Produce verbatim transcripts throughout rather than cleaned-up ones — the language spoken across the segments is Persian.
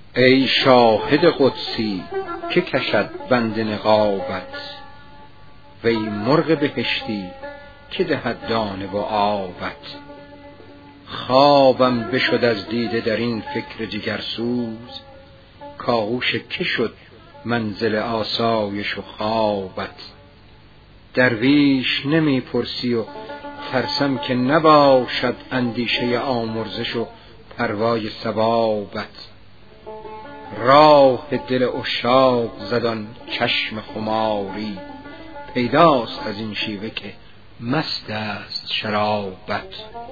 ای شاهد قدسی که کشد بند نقابت، وی مرغ بهشتی که دهد دانه و آبت. خوابم بشد از دیده در این فکر جگرسوز، کآغوش که شد منزل آسایش و خوابت. درویش نمی پرسی و ترسم که نباشد اندیشه آمرزش و پروای ثوابت. راه دل عشاق زدان چشم خماری، پیداست از این شیوه که مست است شرابت.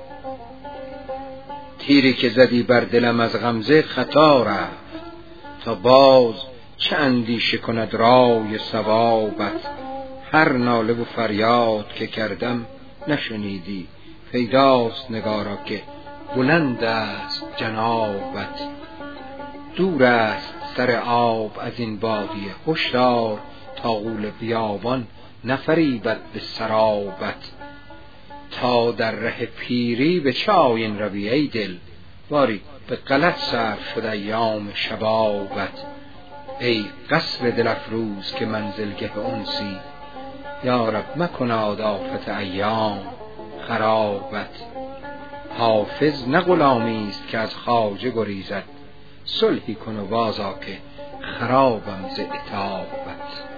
تیری که زدی بر دلم از غمزه خطا رفت، تا باز چه اندیشه کند رای ثوابت. هر ناله و فریاد که کردم نشنیدی، پیداست نگارا که بلند است جنابت. دور است سر آب از این بادیه، هشدار تا غول بیابان نفریبد به سرابت. تا در ره پیری به چه آیین روی ای دل، باری به غلط صرف شد ایام شبابت. ای قصر دل افروز که منزلگه انسی، یا رب مکناد آفت ایام خرابت. حافظ نه غلامی است که از خواجه گریزد، صلحی کن و بازآ که خرابم ز عتابت.